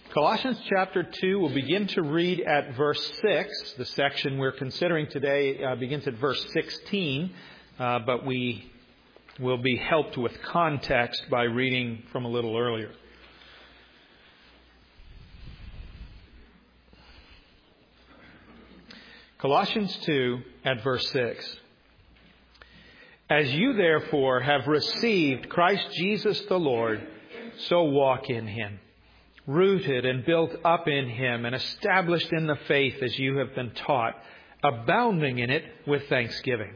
Colossians chapter 2, we'll begin to read at verse 6. The section we're considering today begins at verse 16, but we will be helped with context by reading from a little earlier. Colossians 2 at verse 6. As you therefore have received Christ Jesus the Lord, so walk in Him, rooted and built up in Him and established in the faith as you have been taught, abounding in it with thanksgiving.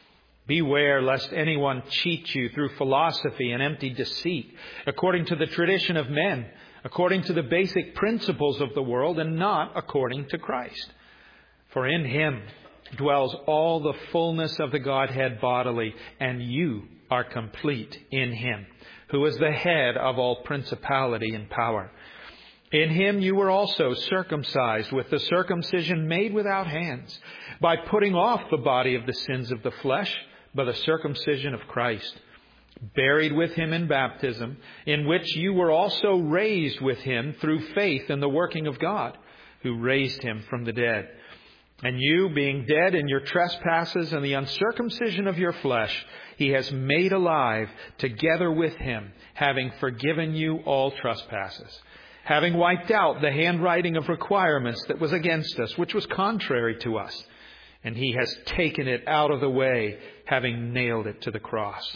Beware lest anyone cheat you through philosophy and empty deceit, according to the tradition of men, according to the basic principles of the world, and not according to Christ. For in Him dwells all the fullness of the Godhead bodily, and you are complete in Him, who is the head of all principality and power. In Him you were also circumcised with the circumcision made without hands, by putting off the body of the sins of the flesh by the circumcision of Christ, buried with Him in baptism, in which you were also raised with Him through faith in the working of God, who raised Him from the dead. And you, being dead in your trespasses and the uncircumcision of your flesh, He has made alive together with Him, having forgiven you all trespasses, having wiped out the handwriting of requirements that was against us, which was contrary to us. And He has taken it out of the way, having nailed it to the cross.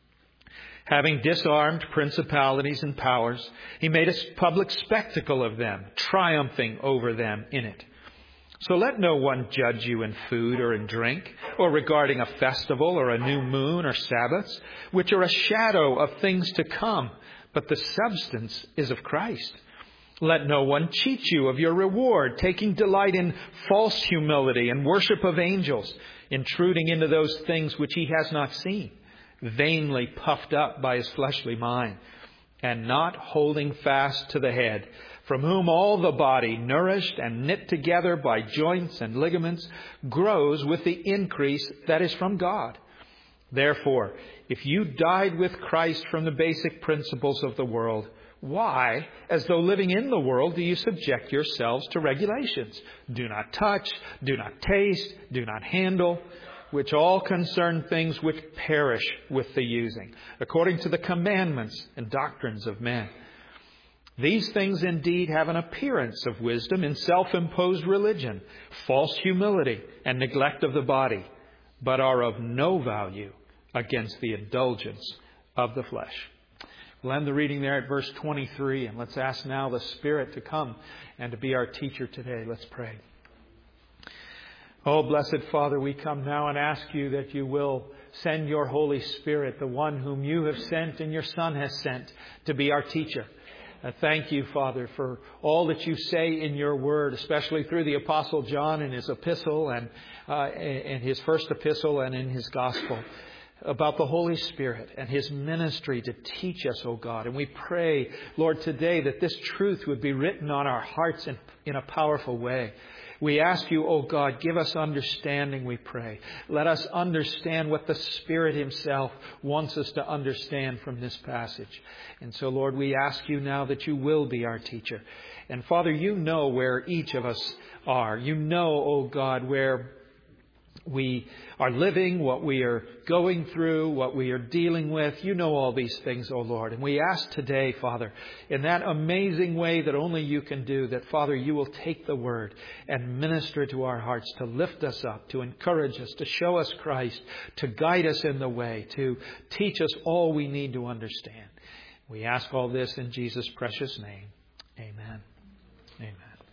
Having disarmed principalities and powers, He made a public spectacle of them, triumphing over them in it. So let no one judge you in food or in drink, or regarding a festival or a new moon or Sabbaths, which are a shadow of things to come, but the substance is of Christ. Let no one cheat you of your reward, taking delight in false humility and worship of angels, intruding into those things which he has not seen, vainly puffed up by his fleshly mind, and not holding fast to the head, from whom all the body, nourished and knit together by joints and ligaments, grows with the increase that is from God. Therefore, if you died with Christ from the basic principles of the world, why, as though living in the world, do you subject yourselves to regulations? Do not touch, do not taste, do not handle, which all concern things which perish with the using, according to the commandments and doctrines of men. These things indeed have an appearance of wisdom in self-imposed religion, false humility, and neglect of the body, but are of no value against the indulgence of the flesh. We'll end the reading there at verse 23, and let's ask now the Spirit to come and to be our teacher today. Let's pray. Oh, blessed Father, we come now and ask you that you will send your Holy Spirit, the one whom you have sent and your Son has sent, to be our teacher. Thank you, Father, for all that you say in your word, especially through the Apostle John in his epistle and in his first epistle and in his gospel, about the Holy Spirit and His ministry to teach us, O God. And we pray, Lord, today that this truth would be written on our hearts in a powerful way. We ask you, O God, give us understanding, we pray. Let us understand what the Spirit Himself wants us to understand from this passage. And so, Lord, we ask you now that you will be our teacher. And Father, you know where each of us are. You know, O God, where we are living, what we are going through, what we are dealing with. You know all these things, O Lord. And we ask today, Father, in that amazing way that only you can do, that, Father, you will take the word and minister to our hearts, to lift us up, to encourage us, to show us Christ, to guide us in the way, to teach us all we need to understand. We ask all this in Jesus' precious name. Amen. Amen.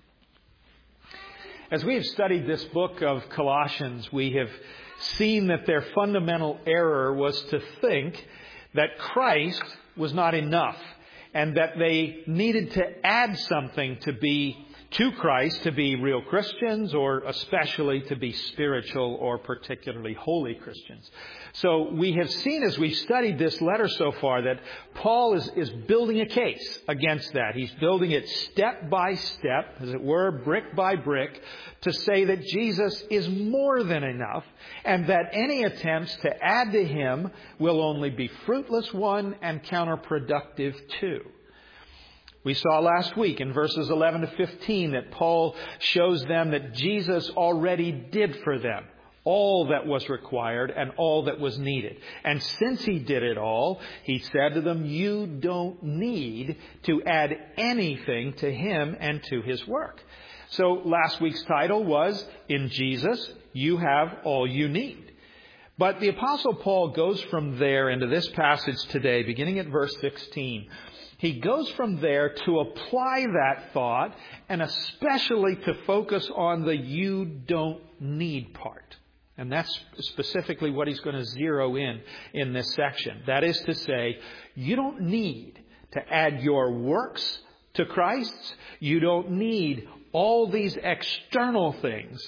As we have studied this book of Colossians, we have seen that their fundamental error was to think that Christ was not enough and that they needed to add something to Christ to be real Christians, or especially to be spiritual or particularly holy Christians. So we have seen as we've studied this letter so far that Paul is building a case against that. He's building it step by step, as it were, brick by brick, to say that Jesus is more than enough and that any attempts to add to Him will only be fruitless, one, and counterproductive, two. We saw last week in verses 11 to 15 that Paul shows them that Jesus already did for them all that was required and all that was needed. And since He did it all, He said to them, you don't need to add anything to Him and to His work. So last week's title was, In Jesus, You Have All You Need. But the Apostle Paul goes from there into this passage today, beginning at verse 16. He goes from there to apply that thought and especially to focus on the you don't need part. And that's specifically what he's going to zero in this section. That is to say, you don't need to add your works to Christ's. You don't need all these external things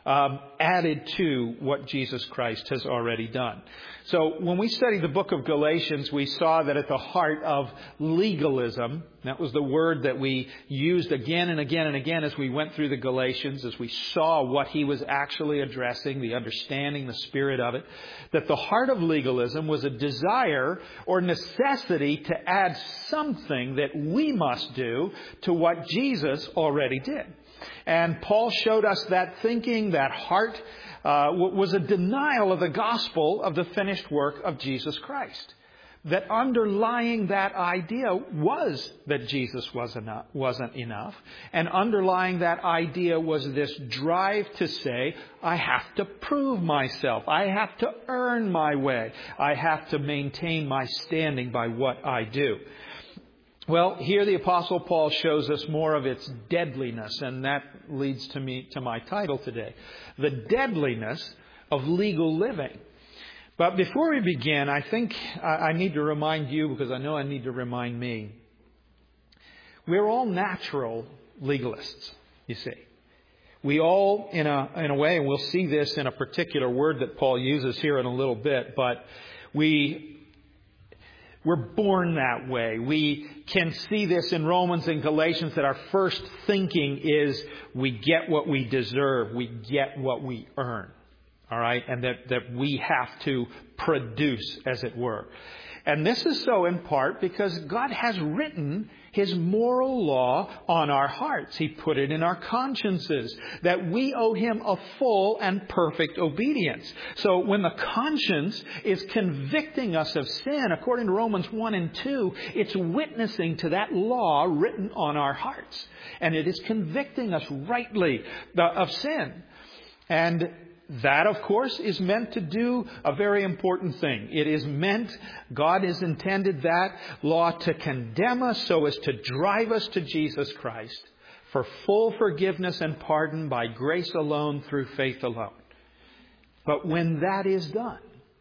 added to what Jesus Christ has already done. So when we studied the book of Galatians, we saw that at the heart of legalism, that was the word that we used again and again and again as we went through the Galatians, as we saw what he was actually addressing, the understanding, the spirit of it, that the heart of legalism was a desire or necessity to add something that we must do to what Jesus already did. And Paul showed us that thinking, that heart, was a denial of the gospel of the finished work of Jesus Christ. That underlying that idea was that Jesus wasn't enough. And underlying that idea was this drive to say, I have to prove myself. I have to earn my way. I have to maintain my standing by what I do. Well, here the Apostle Paul shows us more of its deadliness, and that leads to my title today, the deadliness of legal living. But before we begin, I think I need to remind you, because I know I need to remind me, we're all natural legalists, you see. We all, in a way, and we'll see this in a particular word that Paul uses here in a little bit, but we're born that way. We can see this in Romans and Galatians that our first thinking is we get what we deserve. We get what we earn. All right? And that we have to produce, as it were. And this is so in part because God has written His moral law on our hearts. He put it in our consciences that we owe Him a full and perfect obedience. So when the conscience is convicting us of sin, according to Romans 1 and 2, it's witnessing to that law written on our hearts. And it is convicting us rightly of sin. And that, of course, is meant to do a very important thing. It is meant, God has intended that law to condemn us so as to drive us to Jesus Christ for full forgiveness and pardon by grace alone through faith alone. But when that is done,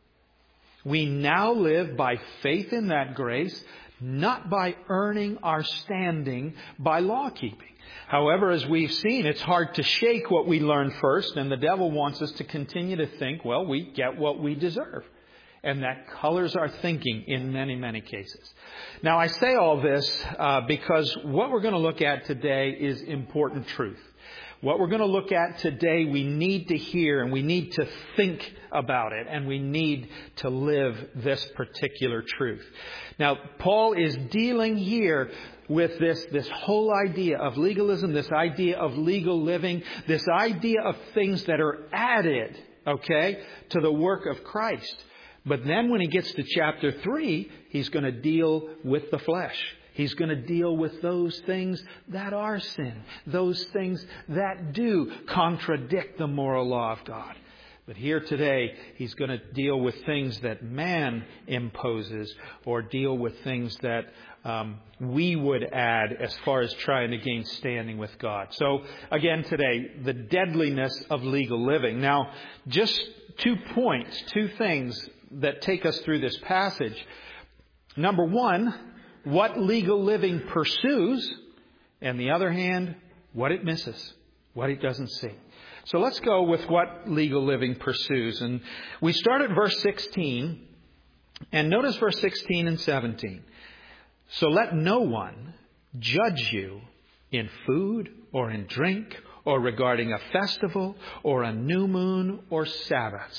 we now live by faith in that grace, not by earning our standing by law keeping. However, as we've seen, it's hard to shake what we learned first, and the devil wants us to continue to think, well, we get what we deserve. And that colors our thinking in many, many cases. Now, I say all this because what we're going to look at today is important truth. What we're going to look at today, we need to hear and we need to think about it and we need to live this particular truth. Now, Paul is dealing here with this whole idea of legalism, this idea of legal living, this idea of things that are added, to the work of Christ. But then when he gets to chapter 3, he's going to deal with the flesh. He's going to deal with those things that are sin, those things that do contradict the moral law of God. But here today, he's going to deal with things that man imposes or deal with things that we would add as far as trying to gain standing with God. So again today, the deadliness of legal living. Now, just 2 points, 2 things that take us through this passage. Number one, what legal living pursues, and the other hand, what it misses, what it doesn't see. So let's go with what legal living pursues. And we start at verse 16, and notice verse 16 and 17. So let no one judge you in food or in drink or regarding a festival or a new moon or Sabbaths,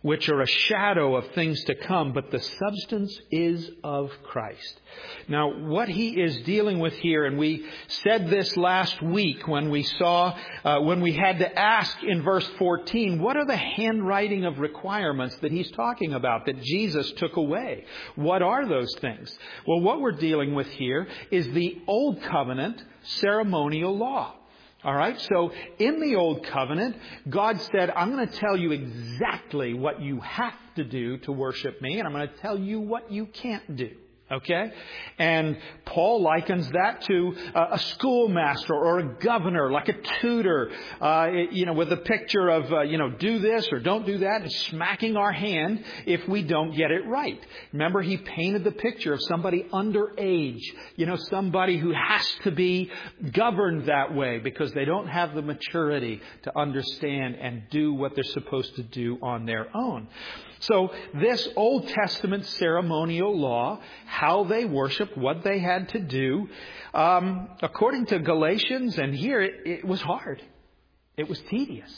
which are a shadow of things to come, but the substance is of Christ. Now, what he is dealing with here, and we said this last week when we had to ask in verse 14, what are the handwriting of requirements that he's talking about that Jesus took away? What are those things? Well, what we're dealing with here is the Old Covenant ceremonial law. All right, so in the Old Covenant, God said, I'm going to tell you exactly what you have to do to worship me, and I'm going to tell you what you can't do. Okay? And Paul likens that to a schoolmaster or a governor, like a tutor, with a picture of, do this or don't do that, and smacking our hand if we don't get it right. Remember, he painted the picture of somebody underage, somebody who has to be governed that way because they don't have the maturity to understand and do what they're supposed to do on their own. So this Old Testament ceremonial law, how they worshiped, what they had to do, according to Galatians, and here it was hard. It was tedious.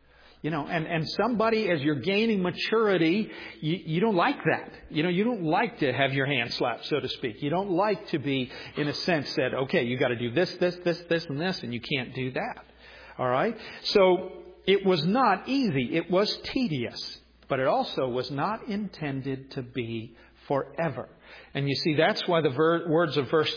And somebody, as you're gaining maturity, you don't like that. You don't like to have your hand slapped, so to speak. You don't like to be, in a sense, said, okay, you got to do this, and this, and you can't do that. All right? So it was not easy. It was tedious. But it also was not intended to be forever. And you see, that's why the words of verse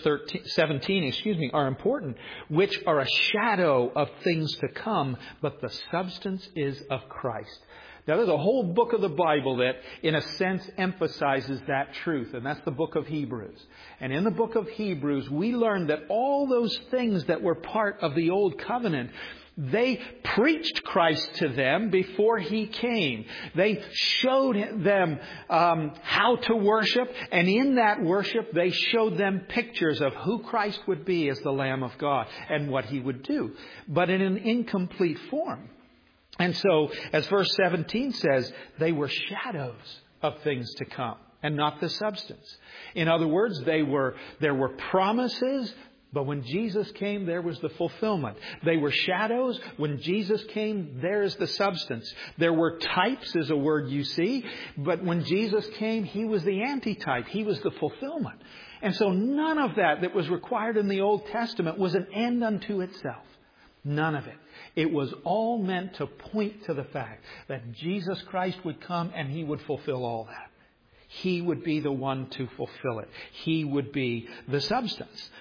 17 are important, which are a shadow of things to come, but the substance is of Christ. Now, there's a whole book of the Bible that, in a sense, emphasizes that truth, and that's the book of Hebrews. And in the book of Hebrews, we learn that all those things that were part of the Old Covenant, they preached Christ to them before He came. They showed them how to worship. And in that worship, they showed them pictures of who Christ would be as the Lamb of God and what He would do, but in an incomplete form. And so, as verse 17 says, they were shadows of things to come and not the substance. In other words, there were promises, but when Jesus came, there was the fulfillment. They were shadows. When Jesus came, there is the substance. There were types, is a word you see. But when Jesus came, He was the antitype. He was the fulfillment. And so none of that was required in the Old Testament was an end unto itself. None of it. It was all meant to point to the fact that Jesus Christ would come and He would fulfill all that. He would be the one to fulfill it. He would be the substance.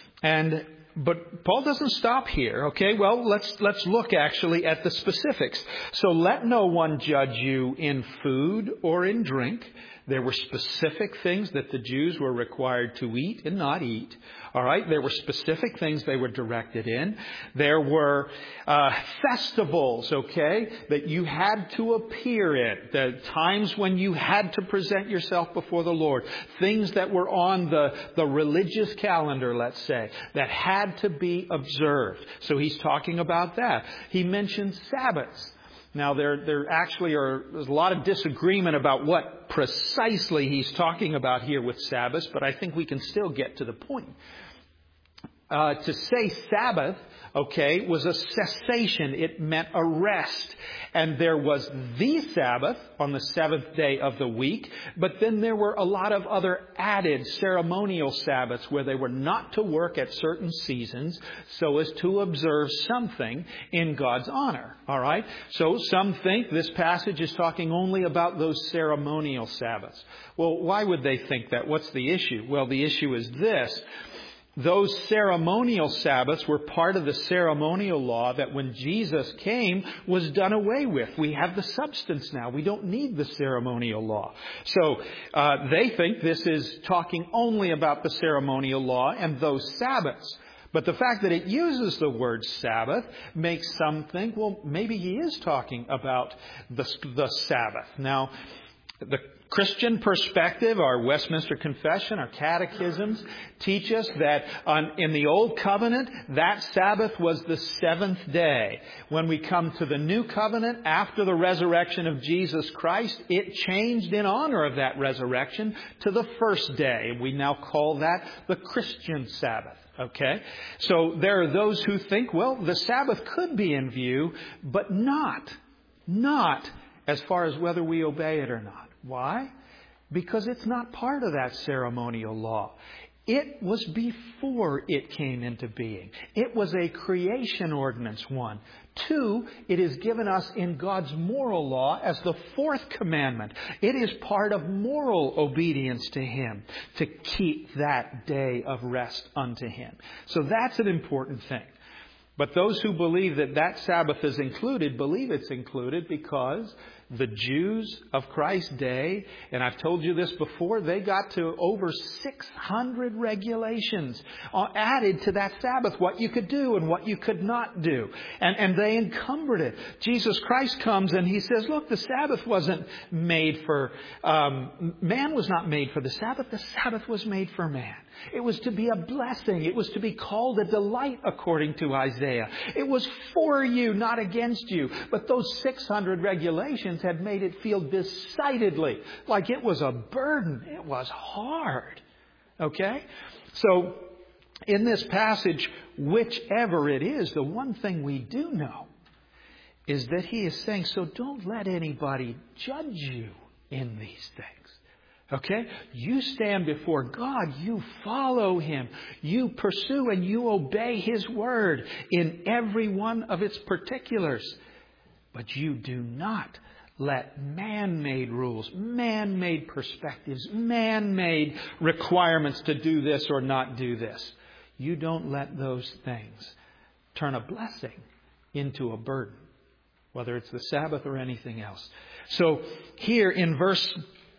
But Paul doesn't stop here. Okay, well, let's look actually at the specifics. So let no one judge you in food or in drink. There were specific things that the Jews were required to eat and not eat. All right, there were specific things they were directed in. There were festivals, okay, that you had to appear in. The times when you had to present yourself before the Lord. Things that were on the religious calendar, let's say, that had to be observed. So he's talking about that. He mentions Sabbaths. Now, there's a lot of disagreement about what precisely he's talking about here with Sabbath, but I think we can still get to the point. To say Sabbath, okay, was a cessation. It meant a rest. And there was the Sabbath on the seventh day of the week, but then there were a lot of other added ceremonial Sabbaths where they were not to work at certain seasons so as to observe something in God's honor. All right? So some think this passage is talking only about those ceremonial Sabbaths. Well, why would they think that? What's the issue? Well, the issue is this. Those ceremonial Sabbaths were part of the ceremonial law that when Jesus came was done away with. We have the substance now. We don't need the ceremonial law. So they think this is talking only about the ceremonial law and those Sabbaths. But the fact that it uses the word Sabbath makes some think, well, maybe he is talking about the Sabbath. Now, the Christian perspective, our Westminster Confession, our catechisms teach us that in the Old Covenant, that Sabbath was the seventh day. When we come to the New Covenant, after the resurrection of Jesus Christ, it changed in honor of that resurrection to the first day. We now call that the Christian Sabbath. Okay? So there are those who think, well, the Sabbath could be in view, but not as far as whether we obey it or not. Why? Because it's not part of that ceremonial law. It was before it came into being. It was a creation ordinance, 1. 2, it is given us in God's moral law as the 4th commandment. It is part of moral obedience to Him to keep that day of rest unto Him. So that's an important thing. But those who believe that that Sabbath is included, believe it's included because the Jews of Christ's day, and I've told you this before, they got to over 600 regulations added to that Sabbath, what you could do and what you could not do. And they encumbered it. Jesus Christ comes and He says, look, the Sabbath wasn't made for, man was not made for the Sabbath. The Sabbath was made for man. It was to be a blessing. It was to be called a delight, according to Isaiah. It was for you, not against you. But those 600 regulations had made it feel decidedly like it was a burden. It was hard. Okay? So, in this passage, whichever it is, the one thing we do know is that He is saying, so don't let anybody judge you in these things. Okay? You stand before God. You follow Him. You pursue and you obey His Word in every one of its particulars. But you do not let man-made rules, man-made perspectives, man-made requirements to do this or not do this. You don't let those things turn a blessing into a burden, whether it's the Sabbath or anything else. So here in verse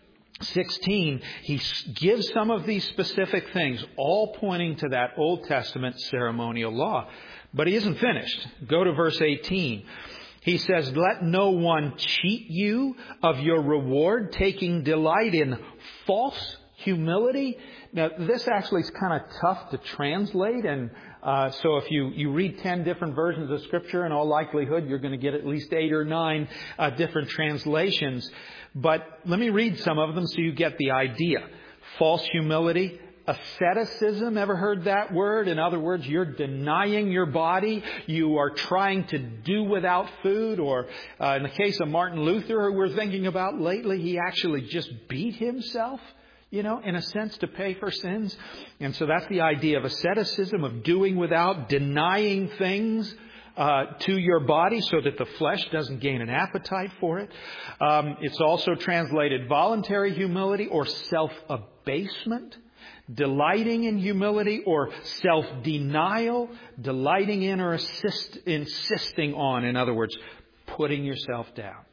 16, he gives some of these specific things, all pointing to that Old Testament ceremonial law. But he isn't finished. Go to verse 18. He says, let no one cheat you of your reward, taking delight in false humility. Now, this actually is kind of tough to translate. And so if you read 10 different versions of Scripture, in all likelihood, you're going to get at least 8 or 9 different translations. But let me read some of them so you get the idea. False humility. Asceticism, ever heard that word? In other words, you're denying your body. You are trying to do without food. Or in the case of Martin Luther, who we're thinking about lately, he actually just beat himself, in a sense, to pay for sins. And so that's the idea of asceticism, of doing without, denying things to your body so that the flesh doesn't gain an appetite for it. It's also translated voluntary humility or self-abasement. Delighting in humility or self-denial, delighting in or insisting on, in other words, putting yourself down.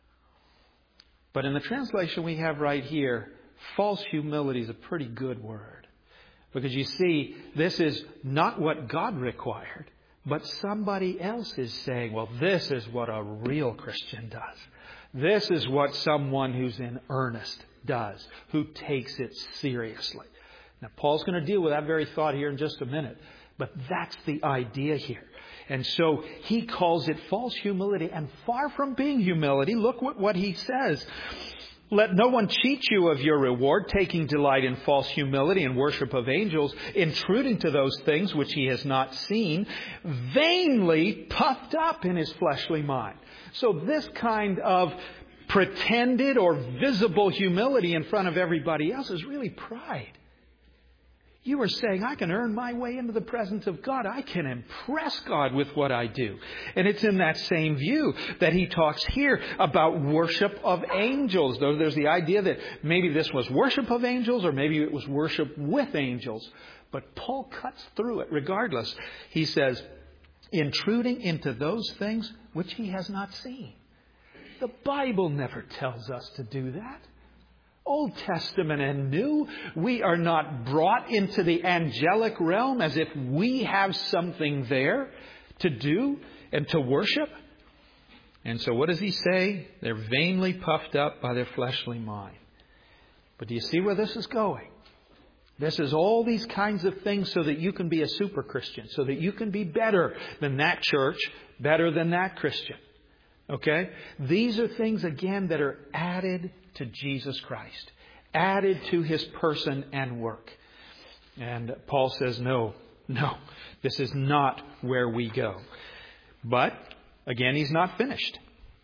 But in the translation we have right here, false humility is a pretty good word. Because you see, this is not what God required, but somebody else is saying, well, this is what a real Christian does. This is what someone who's in earnest does, who takes it seriously. Now, Paul's going to deal with that very thought here in just a minute. But that's the idea here. And so he calls it false humility. And far from being humility, look what he says. Let no one cheat you of your reward, taking delight in false humility and worship of angels, intruding to those things which he has not seen, vainly puffed up in his fleshly mind. So this kind of pretended or visible humility in front of everybody else is really pride. You are saying, I can earn my way into the presence of God. I can impress God with what I do. And it's in that same view that he talks here about worship of angels. Though there's the idea that maybe this was worship of angels or maybe it was worship with angels. But Paul cuts through it regardless. He says, intruding into those things which he has not seen. The Bible never tells us to do that. Old Testament and New, we are not brought into the angelic realm as if we have something there to do and to worship. And so what does he say? They're vainly puffed up by their fleshly mind. But do you see where this is going? This is all these kinds of things so that you can be a super Christian, so that you can be better than that church, better than that Christian. Okay? These are things, again, that are added to Jesus Christ, added to His person and work. And Paul says, no, this is not where we go. But, again, he's not finished.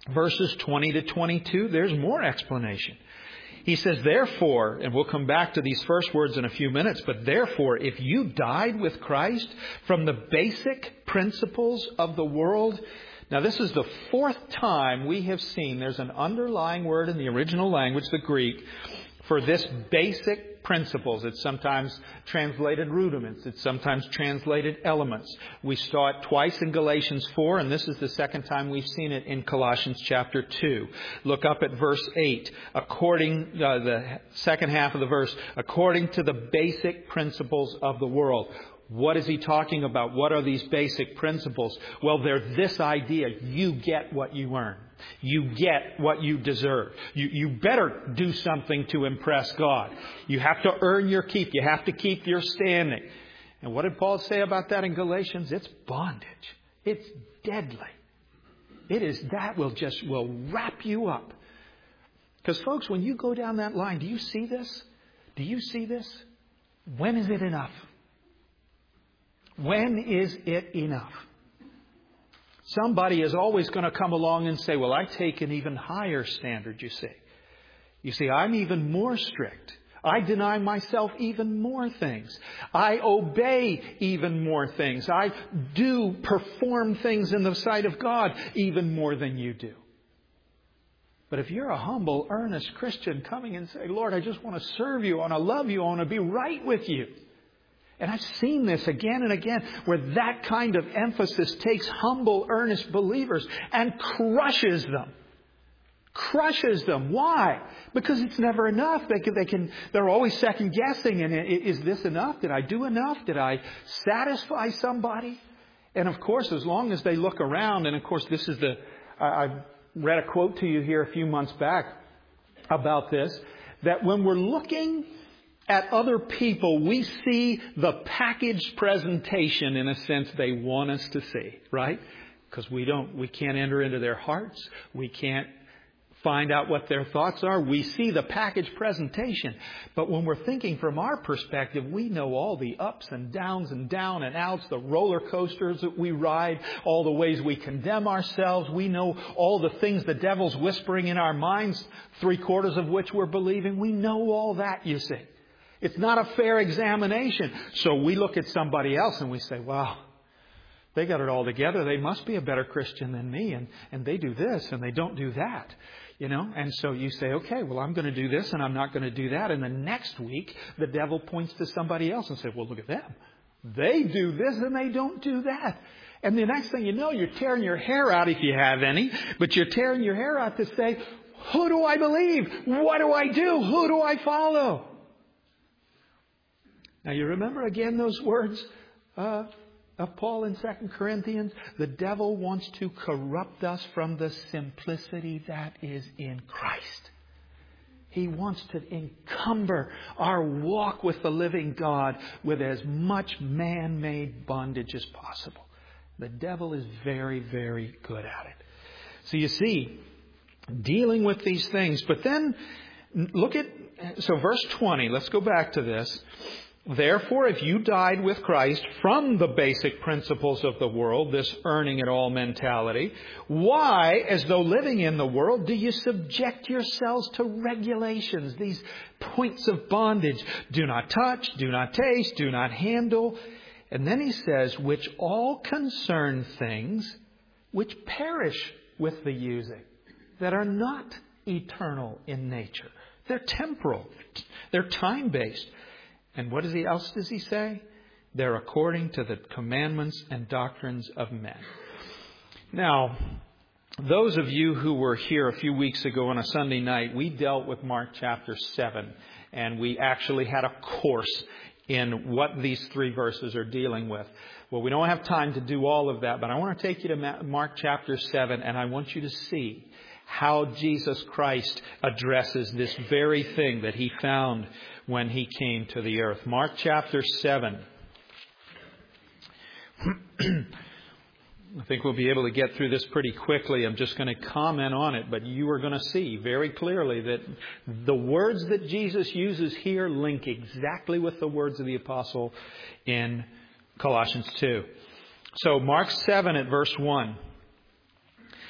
verses 20 to 22, there's more explanation. He says, therefore, and we'll come back to these first words in a few minutes, but therefore, if you died with Christ from the basic principles of the world. Now, this is the fourth time we have seen there's an underlying word in the original language, the Greek, for this basic principles. It's sometimes translated rudiments. It's sometimes translated elements. We saw it twice in Galatians 4, and this is the second time we've seen it in Colossians chapter 2. Look up at verse 8. The second half of the verse, according to the basic principles of the world. What is he talking about? What are these basic principles? Well, they're this idea. You get what you earn. You get what you deserve. You better do something to impress God. You have to earn your keep. You have to keep your standing. And what did Paul say about that in Galatians? It's bondage. It's deadly. It is that will wrap you up. Because folks, when you go down that line, do you see this? Do you see this? When is it enough? When is it enough? Somebody is always going to come along and say, well, I take an even higher standard, you see. You see, I'm even more strict. I deny myself even more things. I obey even more things. I do perform things in the sight of God even more than you do. But if you're a humble, earnest Christian coming and say, Lord, I just want to serve you, I want to love you, I want to be right with you. And I've seen this again and again where that kind of emphasis takes humble, earnest believers and crushes them. Crushes them. Why? Because it's never enough. They're always second guessing. And is this enough? Did I do enough? Did I satisfy somebody? And of course, as long as they look around, and of course, this is I read a quote to you here a few months back about this, that when we're looking at other people, we see the packaged presentation in a sense they want us to see, right? Because we can't enter into their hearts. We can't find out what their thoughts are. We see the packaged presentation. But when we're thinking from our perspective, we know all the ups and downs and down and outs, the roller coasters that we ride, all the ways we condemn ourselves. We know all the things the devil's whispering in our minds, 3/4 of which we're believing. We know all that, you see. It's not a fair examination. So we look at somebody else and we say, wow, they got it all together. They must be a better Christian than me. And they do this and they don't do that. You know, and so you say, okay, well, I'm going to do this and I'm not going to do that. And the next week, the devil points to somebody else and says, well, look at them. They do this and they don't do that. And the next thing you know, you're tearing your hair out if you have any, but you're tearing your hair out to say, who do I believe? What do I do? Who do I follow? Now, you remember again those words of Paul in 2 Corinthians? The devil wants to corrupt us from the simplicity that is in Christ. He wants to encumber our walk with the living God with as much man-made bondage as possible. The devil is very, very good at it. So you see, dealing with these things. But then, so verse 20, let's go back to this. Therefore, if you died with Christ from the basic principles of the world, this earning it all mentality, why, as though living in the world, do you subject yourselves to regulations, these points of bondage? Do not touch, do not taste, do not handle. And then he says, which all concern things which perish with the using, that are not eternal in nature. They're temporal. They're time-based. And what else does he say? They're according to the commandments and doctrines of men. Now, those of you who were here a few weeks ago on a Sunday night, we dealt with Mark chapter 7. And we actually had a course in what these 3 verses are dealing with. Well, we don't have time to do all of that, but I want to take you to Mark chapter 7, and I want you to see how Jesus Christ addresses this very thing that he found when he came to the earth. Mark chapter 7. I think we'll be able to get through this pretty quickly. I'm just going to comment on it, but you are going to see very clearly that the words that Jesus uses here link exactly with the words of the apostle in Colossians 2. So Mark 7 at verse 1.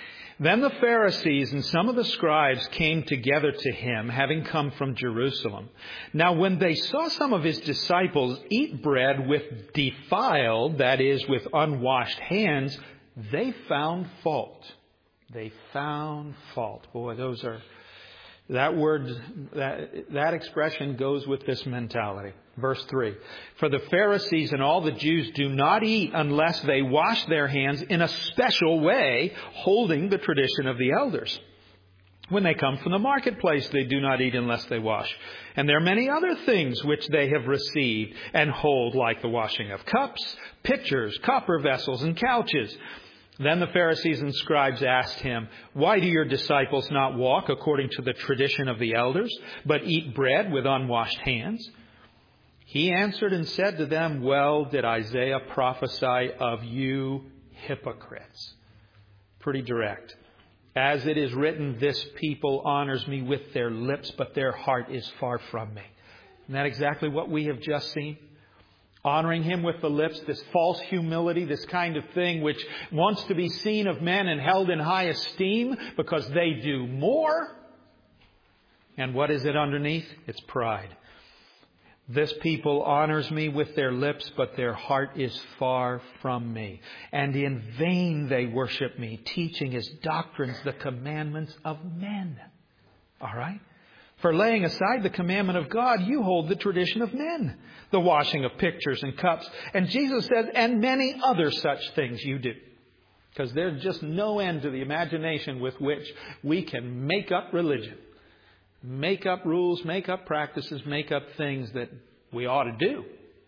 Then the Pharisees and some of the scribes came together to him, having come from Jerusalem. Now when they saw some of his disciples eat bread with defiled, that is, with unwashed hands, they found fault. They found fault. Boy, that word, that expression goes with this mentality. Verse 3. For the Pharisees and all the Jews do not eat unless they wash their hands in a special way, holding the tradition of the elders. When they come from the marketplace, they do not eat unless they wash. And there are many other things which they have received and hold, like the washing of cups, pitchers, copper vessels, and couches. Then the Pharisees and scribes asked him, why do your disciples not walk according to the tradition of the elders, but eat bread with unwashed hands? He answered and said to them, well did Isaiah prophesy of you hypocrites. Pretty direct. As it is written, this people honors me with their lips, but their heart is far from me. Isn't that exactly what we have just seen? Honoring him with the lips, this false humility, this kind of thing which wants to be seen of men and held in high esteem because they do more. And what is it underneath? It's pride. This people honors me with their lips, but their heart is far from me. And in vain they worship me, teaching as doctrines the commandments of men. All right? For laying aside the commandment of God, you hold the tradition of men, the washing of pitchers and cups. And Jesus says, and many other such things you do. Because there's just no end to the imagination with which we can make up religion. Make up rules, make up practices, make up things that we ought to do.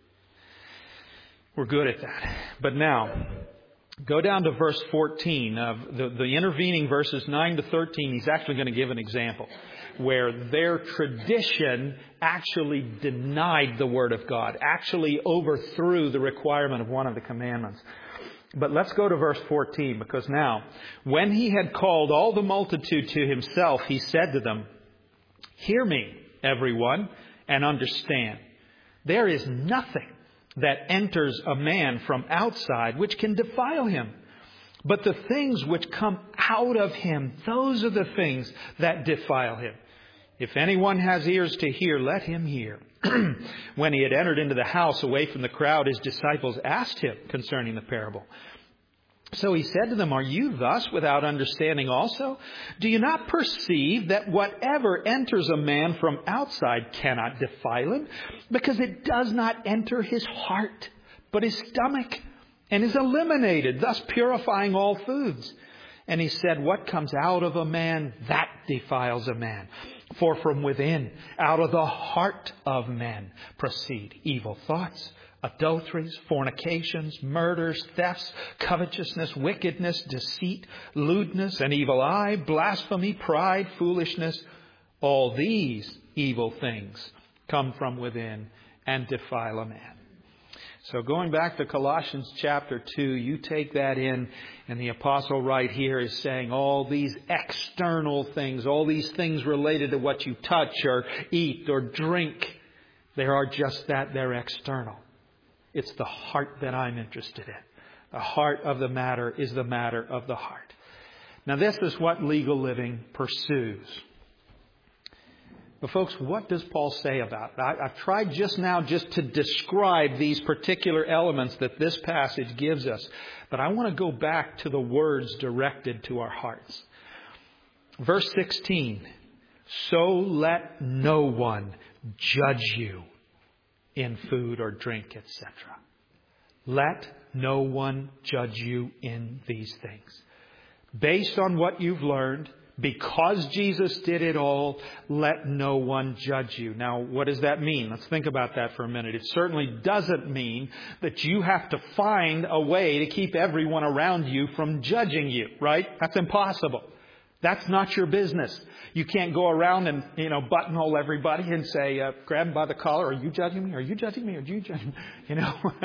We're good at that. But now, go down to verse 14 of the intervening verses 9 to 13. He's actually going to give an example where their tradition actually denied the Word of God, actually overthrew the requirement of one of the commandments. But let's go to verse 14, because now, when he had called all the multitude to himself, he said to them, hear me, everyone, and understand. There is nothing that enters a man from outside which can defile him. But the things which come out of him, those are the things that defile him. If anyone has ears to hear, let him hear. When he had entered into the house away from the crowd, his disciples asked him concerning the parable. So he said to them, are you thus without understanding also? Do you not perceive that whatever enters a man from outside cannot defile him? Because it does not enter his heart, but his stomach, and is eliminated, thus purifying all foods. And he said, what comes out of a man, that defiles a man. For from within, out of the heart of men, proceed evil thoughts, adulteries, fornications, murders, thefts, covetousness, wickedness, deceit, lewdness, an evil eye, blasphemy, pride, foolishness. All these evil things come from within and defile a man. So going back to Colossians chapter 2, you take that in, and the apostle right here is saying all these external things, all these things related to what you touch or eat or drink, they are just that, they're external. It's the heart that I'm interested in. The heart of the matter is the matter of the heart. Now this is what legal living pursues. But folks, what does Paul say about it? I've tried just now just to describe these particular elements that this passage gives us. But I want to go back to the words directed to our hearts. Verse 16. So let no one judge you in food or drink, etc. Let no one judge you in these things. Based on what you've learned, because Jesus did it all, let no one judge you. Now, what does that mean? Let's think about that for a minute. It certainly doesn't mean that you have to find a way to keep everyone around you from judging you, right? That's impossible. That's not your business. You can't go around and, buttonhole everybody and say, grab them by the collar, are you judging me? Are you judging me? Are you judging me?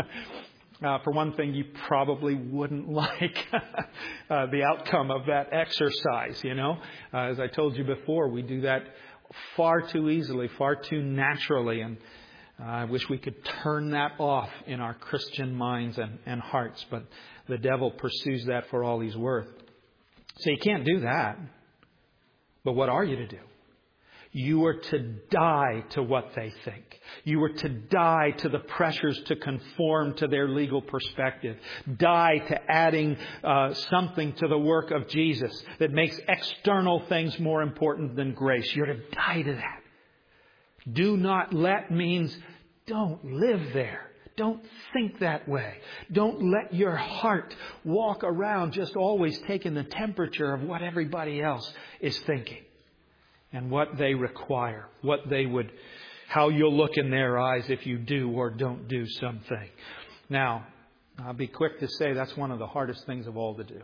For one thing, you probably wouldn't like the outcome of that exercise, As I told you before, we do that far too easily, far too naturally. And I wish we could turn that off in our Christian minds and hearts. But the devil pursues that for all he's worth. So you can't do that. But what are you to do? You are to die to what they think. You are to die to the pressures to conform to their legal perspective. Die to adding something to the work of Jesus that makes external things more important than grace. You're to die to that. Do not let means don't live there. Don't think that way. Don't let your heart walk around just always taking the temperature of what everybody else is thinking and what they require, how you'll look in their eyes if you do or don't do something. Now, I'll be quick to say that's one of the hardest things of all to do.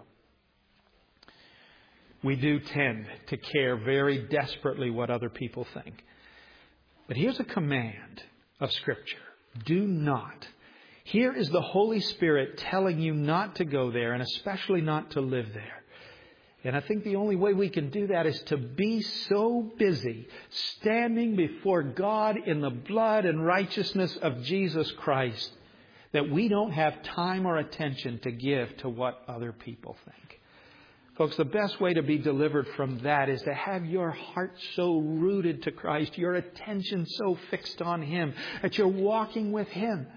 We do tend to care very desperately what other people think. But here's a command of Scripture. Do not. Here is the Holy Spirit telling you not to go there and especially not to live there. And I think the only way we can do that is to be so busy standing before God in the blood and righteousness of Jesus Christ that we don't have time or attention to give to what other people think. Folks, the best way to be delivered from that is to have your heart so rooted to Christ, your attention so fixed on Him, that you're walking with Him.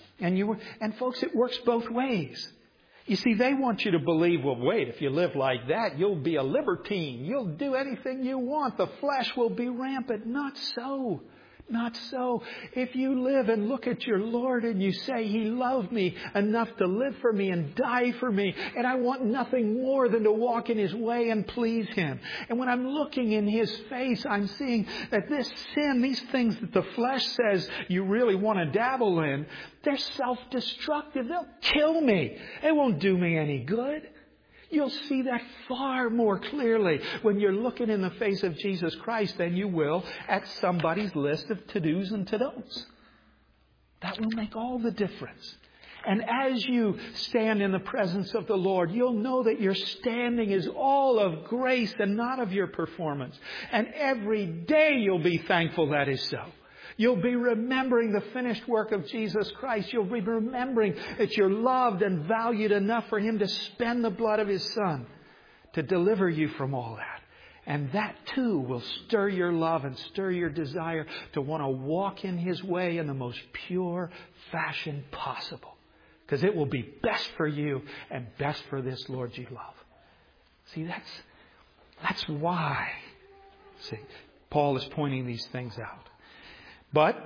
And folks, it works both ways. You see, they want you to believe, well, wait, if you live like that, you'll be a libertine. You'll do anything you want. The flesh will be rampant. Not so. Not so. If you live and look at your Lord and you say, He loved me enough to live for me and die for me, and I want nothing more than to walk in His way and please Him. And when I'm looking in His face, I'm seeing that this sin, these things that the flesh says you really want to dabble in, they're self-destructive. They'll kill me. They won't do me any good. You'll see that far more clearly when you're looking in the face of Jesus Christ than you will at somebody's list of to-dos and to-don'ts. That will make all the difference. And as you stand in the presence of the Lord, you'll know that your standing is all of grace and not of your performance. And every day you'll be thankful that is so. You'll be remembering the finished work of Jesus Christ. You'll be remembering that you're loved and valued enough for Him to spend the blood of His Son to deliver you from all that. And that too will stir your love and stir your desire to want to walk in His way in the most pure fashion possible. Because it will be best for you and best for this Lord you love. See, that's why. See, Paul is pointing these things out. But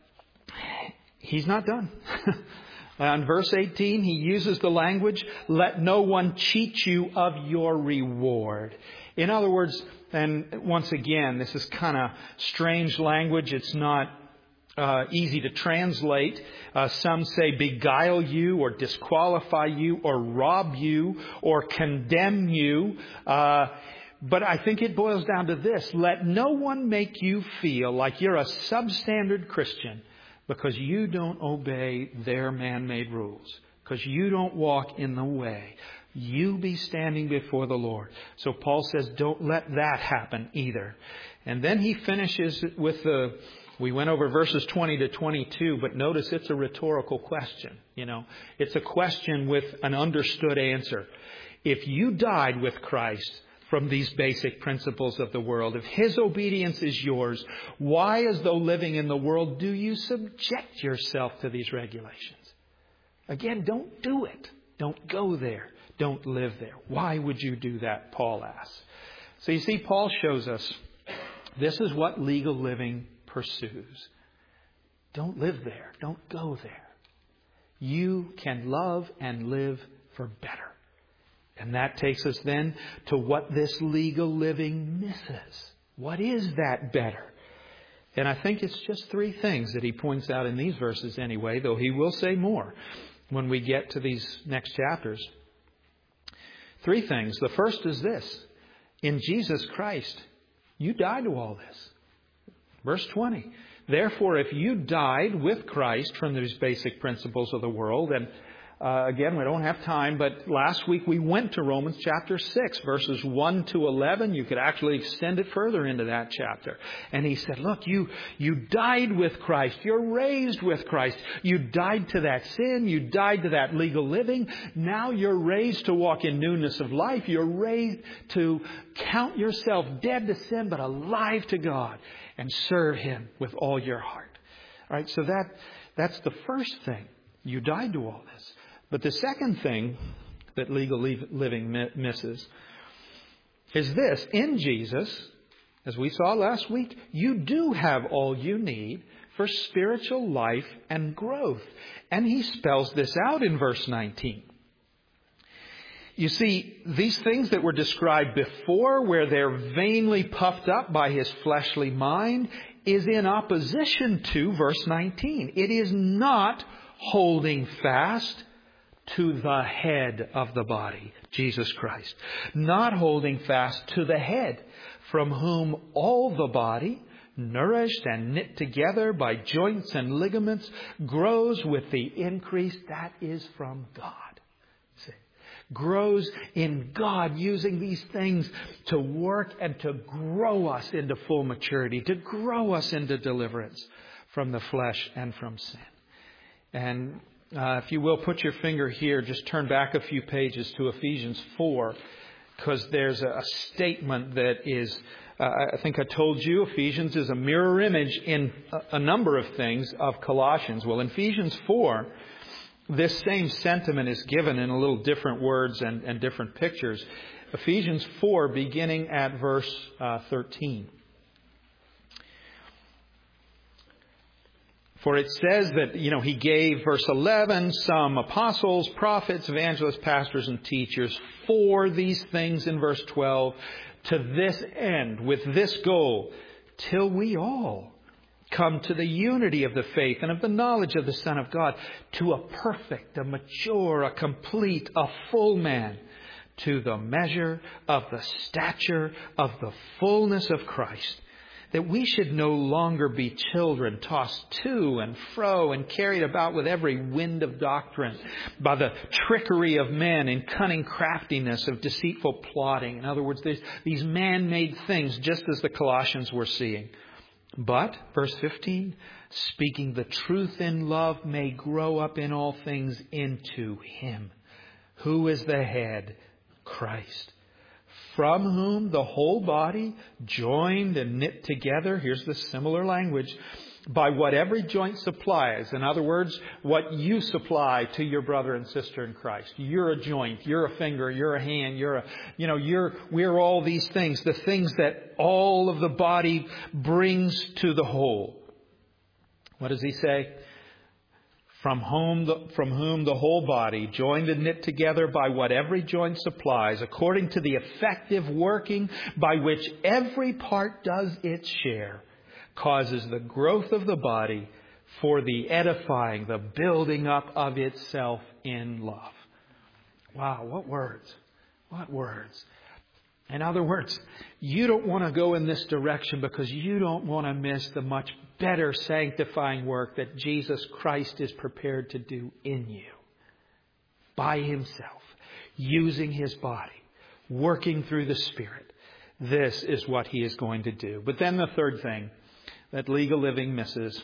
he's not done. In verse 18, he uses the language, let no one cheat you of your reward. In other words, and once again, this is kind of strange language. It's not easy to translate. Some say beguile you or disqualify you or rob you or condemn you. But I think it boils down to this. Let no one make you feel like you're a substandard Christian because you don't obey their man-made rules, because you don't walk in the way. You be standing before the Lord. So Paul says, don't let that happen either. And then he finishes with we went over verses 20 to 22, but notice it's a rhetorical question. It's a question with an understood answer. If you died with Christ from these basic principles of the world, if His obedience is yours, why, as though living in the world, do you subject yourself to these regulations? Again, don't do it. Don't go there. Don't live there. Why would you do that? Paul asks. So you see, Paul shows us this is what legal living pursues. Don't live there. Don't go there. You can love and live for better. And that takes us then to what this legal living misses. What is that better? And I think it's just three things that he points out in these verses anyway, though he will say more when we get to these next chapters. Three things. The first is this. In Jesus Christ, you died to all this. Verse 20. Therefore, if you died with Christ from these basic principles of the world, and Again, we don't have time, but last week we went to Romans chapter 6, verses 1 to 11. You could actually extend it further into that chapter. And he said, look, you died with Christ. You're raised with Christ. You died to that sin. You died to that legal living. Now you're raised to walk in newness of life. You're raised to count yourself dead to sin, but alive to God, and serve Him with all your heart. All right, so that's the first thing. You died to all this. But the second thing that legal living misses is this. In Jesus, as we saw last week, you do have all you need for spiritual life and growth. And he spells this out in verse 19. You see, these things that were described before, where they're vainly puffed up by his fleshly mind, is in opposition to verse 19. It is not holding fast to the head of the body, Jesus Christ. Not holding fast to the head, from whom all the body, nourished and knit together by joints and ligaments, grows with the increase that is from God. See? Grows in God, using these things to work and to grow us into full maturity, to grow us into deliverance from the flesh and from sin. And if you will, put your finger here, just turn back a few pages to Ephesians 4, because there's a statement that is, I think I told you, Ephesians is a mirror image in a number of things of Colossians. Well, in Ephesians 4, this same sentiment is given in a little different words and different pictures. Ephesians 4, beginning at verse 13. For it says that, he gave, verse 11, some apostles, prophets, evangelists, pastors, and teachers for these things in verse 12, to this end, with this goal, till we all come to the unity of the faith and of the knowledge of the Son of God, to a perfect, a mature, a complete, a full man, to the measure of the stature of the fullness of Christ, that we should no longer be children tossed to and fro and carried about with every wind of doctrine by the trickery of men and cunning craftiness of deceitful plotting. In other words, these man-made things, just as the Colossians were seeing. But, verse 15, speaking the truth in love may grow up in all things into Him, who is the head, Christ, from whom the whole body, joined and knit together, here's the similar language, by what every joint supplies. In other words, what you supply to your brother and sister in Christ. You're a joint, you're a finger, you're a hand, we're all these things, the things that all of the body brings to the whole. What does he say? From whom the whole body, joined and knit together by what every joint supplies, according to the effective working by which every part does its share, causes the growth of the body for the edifying, the building up of itself in love. Wow, what words. What words. In other words, you don't want to go in this direction because you don't want to miss the much better sanctifying work that Jesus Christ is prepared to do in you. By Himself, using His body, working through the Spirit. This is what He is going to do. But then the third thing that legal living misses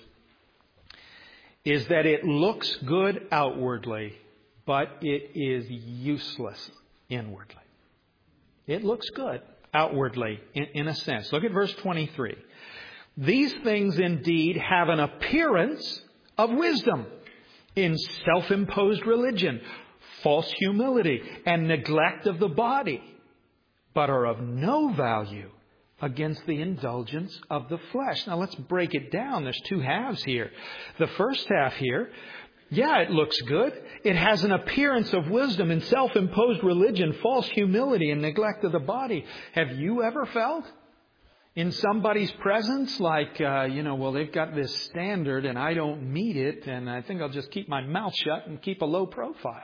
is that it looks good outwardly, but it is useless inwardly. It looks good outwardly, in a sense. Look at verse 23. These things indeed have an appearance of wisdom in self-imposed religion, false humility, and neglect of the body, but are of no value against the indulgence of the flesh. Now let's break it down. There's two halves here. The first half here, it looks good. It has an appearance of wisdom in self-imposed religion, false humility, and neglect of the body. Have you ever felt in somebody's presence like, they've got this standard and I don't meet it, and I think I'll just keep my mouth shut and keep a low profile?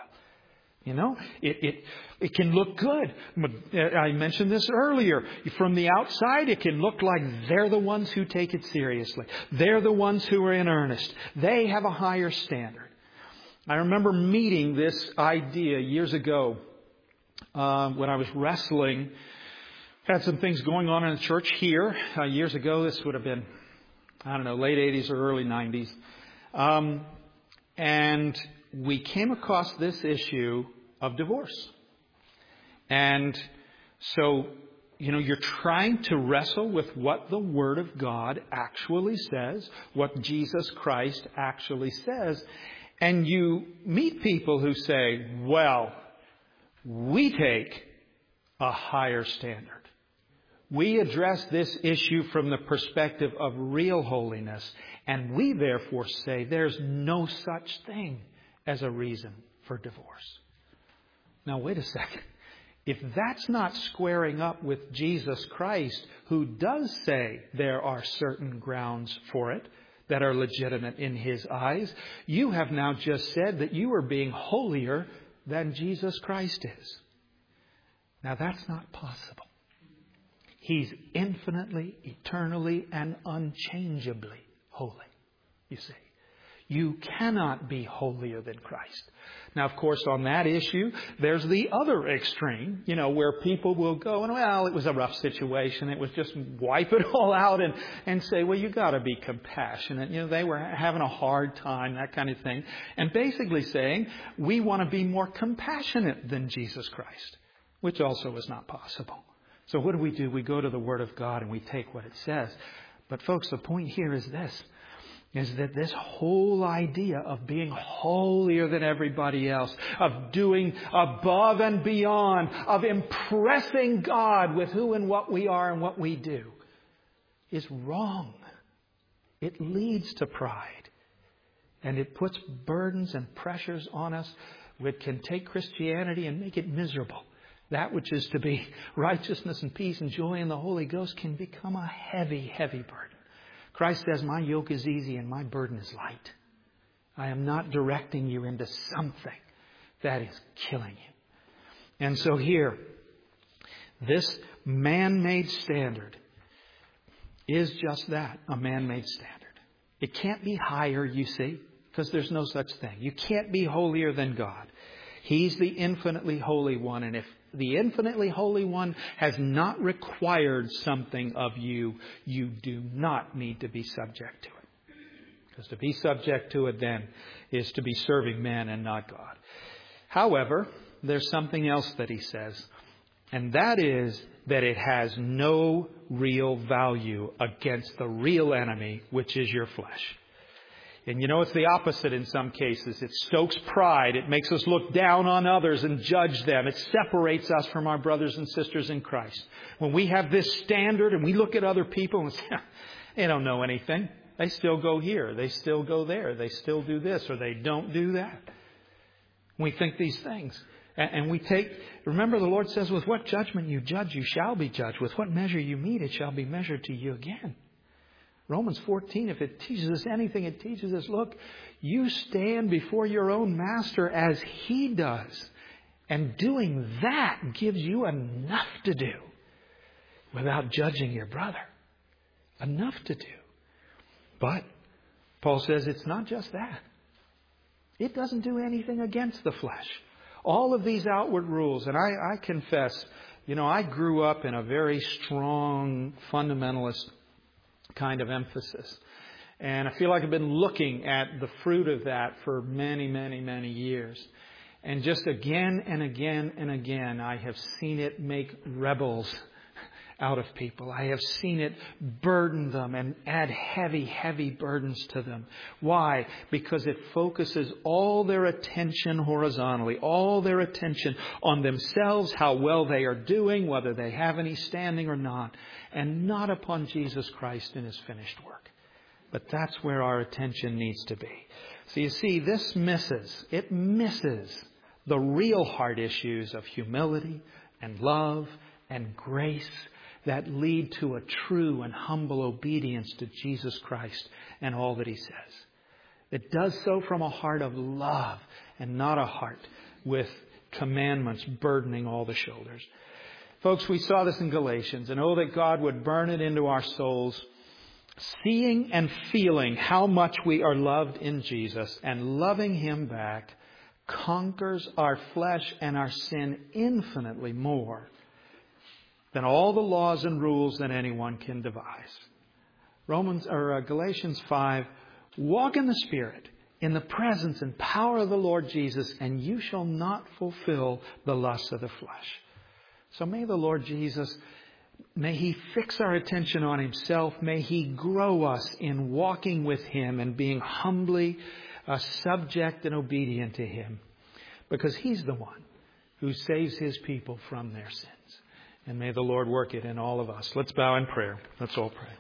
It can look good. I mentioned this earlier. From the outside, it can look like they're the ones who take it seriously. They're the ones who are in earnest. They have a higher standard. I remember meeting this idea years ago when I was wrestling. Had some things going on in the church here years ago. This would have been, late 80s or early 90s. And we came across this issue of divorce. And so, you're trying to wrestle with what the Word of God actually says, what Jesus Christ actually says. And you meet people who say, well, we take a higher standard. We address this issue from the perspective of real holiness, and we therefore say there's no such thing as a reason for divorce. Now, wait a second. If that's not squaring up with Jesus Christ, who does say there are certain grounds for it that are legitimate in His eyes, you have now just said that you are being holier than Jesus Christ is. Now, that's not possible. He's infinitely, eternally, and unchangeably holy, you see. You cannot be holier than Christ. Now, of course, on that issue, there's the other extreme, where people will go, and well, it was a rough situation. It was just wipe it all out and say, well, you got to be compassionate. They were having a hard time, that kind of thing. And basically saying, we want to be more compassionate than Jesus Christ, which also is not possible. So what do? We go to the Word of God and we take what it says. But folks, the point here is this. Is that this whole idea of being holier than everybody else, of doing above and beyond, of impressing God with who and what we are and what we do, is wrong. It leads to pride. And it puts burdens and pressures on us which can take Christianity and make it miserable. That which is to be righteousness and peace and joy in the Holy Ghost can become a heavy, heavy burden. Christ says, my yoke is easy and my burden is light. I am not directing you into something that is killing you. And so here, this man-made standard is just that, a man-made standard. It can't be higher, you see, because there's no such thing. You can't be holier than God. He's the infinitely holy one, and if the infinitely holy one has not required something of you, you do not need to be subject to it. Because to be subject to it then is to be serving man and not God. However, there's something else that he says, and that is that it has no real value against the real enemy, which is your flesh. And it's the opposite in some cases. It stokes pride. It makes us look down on others and judge them. It separates us from our brothers and sisters in Christ. When we have this standard and we look at other people and say, they don't know anything. They still go here. They still go there. They still do this or they don't do that. We think these things. And we remember the Lord says, with what judgment you judge, you shall be judged. With what measure you meet, it shall be measured to you again. Romans 14, if it teaches us anything, it teaches us, look, you stand before your own master as he does. And doing that gives you enough to do without judging your brother. Enough to do. But Paul says it's not just that. It doesn't do anything against the flesh. All of these outward rules, and I confess, I grew up in a very strong fundamentalist kind of emphasis. And I feel like I've been looking at the fruit of that for many, many, many years. And just again and again and again, I have seen it make rebels out of people. I have seen it burden them and add heavy, heavy burdens to them. Why? Because it focuses all their attention horizontally, all their attention on themselves, how well they are doing, whether they have any standing or not, and not upon Jesus Christ and His finished work. But that's where our attention needs to be. So you see, this misses the real heart issues of humility and love and grace that lead to a true and humble obedience to Jesus Christ and all that He says. It does so from a heart of love and not a heart with commandments burdening all the shoulders. Folks, we saw this in Galatians, and oh, that God would burn it into our souls seeing and feeling how much we are loved in Jesus and loving Him back conquers our flesh and our sin infinitely more than all the laws and rules that anyone can devise. Galatians 5, walk in the Spirit, in the presence and power of the Lord Jesus, and you shall not fulfill the lusts of the flesh. So may the Lord Jesus, may He fix our attention on Himself. May He grow us in walking with Him and being humbly subject and obedient to Him. Because He's the one who saves His people from their sins. And may the Lord work it in all of us. Let's bow in prayer. Let's all pray.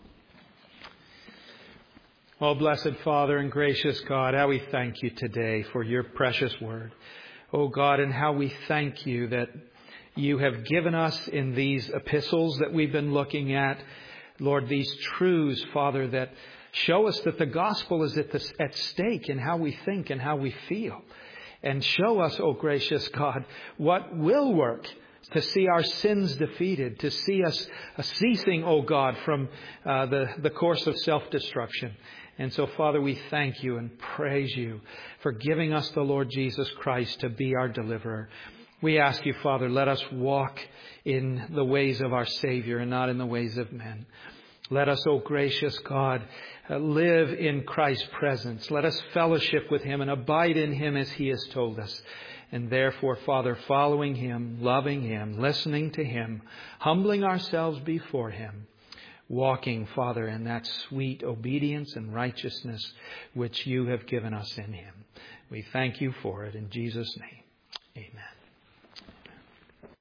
Oh, blessed Father and gracious God, how we thank You today for Your precious word. Oh God, and how we thank You that You have given us in these epistles that we've been looking at, Lord, these truths, Father, that show us that the gospel is at stake in how we think and how we feel. And show us, oh gracious God, what will work to see our sins defeated, to see us ceasing, oh God, from the course of self-destruction. And so, Father, we thank You and praise You for giving us the Lord Jesus Christ to be our deliverer. We ask You, Father, let us walk in the ways of our Savior and not in the ways of men. Let us, O gracious God, live in Christ's presence. Let us fellowship with Him and abide in Him as He has told us. And therefore, Father, following Him, loving Him, listening to Him, humbling ourselves before Him, walking, Father, in that sweet obedience and righteousness which You have given us in Him. We thank You for it in Jesus' name. Amen.